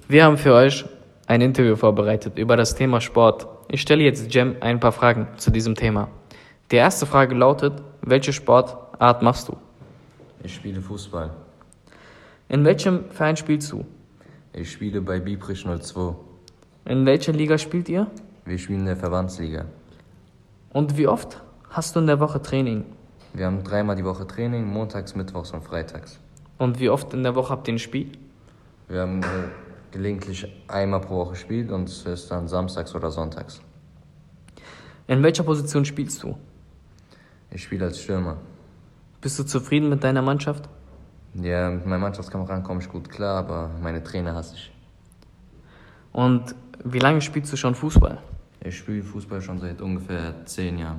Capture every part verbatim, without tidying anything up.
Wir haben für euch ein Interview vorbereitet über das Thema Sport. Ich stelle jetzt Cem ein paar Fragen zu diesem Thema. Die erste Frage lautet: Welche Sportart machst du? Ich spiele Fußball. In welchem Verein spielst du? Ich spiele bei Biebrich null zwei. In welcher Liga spielt ihr? Wir spielen in der Verbandsliga. Und wie oft hast du in der Woche Training? Wir haben dreimal die Woche Training, montags, mittwochs und freitags. Und wie oft in der Woche habt ihr ein Spiel? Wir haben äh, gelegentlich einmal pro Woche gespielt und es ist dann samstags oder sonntags. In welcher Position spielst du? Ich spiele als Stürmer. Bist du zufrieden mit deiner Mannschaft? Ja, mit meinen Mannschaftskameraden komme ich gut klar, aber meine Trainer hasse ich. Und wie lange spielst du schon Fußball? Ich spiele Fußball schon seit ungefähr zehn Jahren.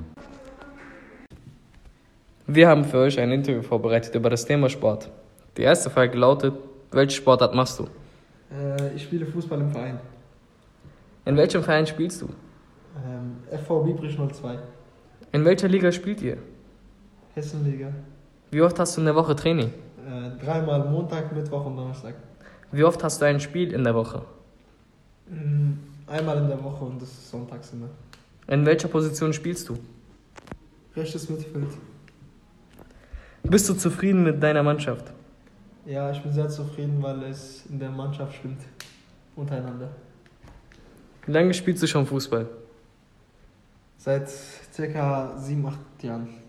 Wir haben für euch ein Interview vorbereitet über das Thema Sport. Die erste Frage lautet: Welche Sportart machst du? Äh, ich spiele Fußball im Verein. In welchem Verein spielst du? Ähm, F V Biebrich null zwei. In welcher Liga spielt ihr? Hessenliga. Wie oft hast du in der Woche Training? Äh, dreimal Montag, Mittwoch und Donnerstag. Wie oft hast du ein Spiel in der Woche? Mhm. Einmal in der Woche und das ist sonntags immer. In welcher Position spielst du? Rechtes Mittelfeld. Bist du zufrieden mit deiner Mannschaft? Ja, ich bin sehr zufrieden, weil es in der Mannschaft stimmt. Untereinander. Wie lange spielst du schon Fußball? Seit circa sieben, acht Jahren.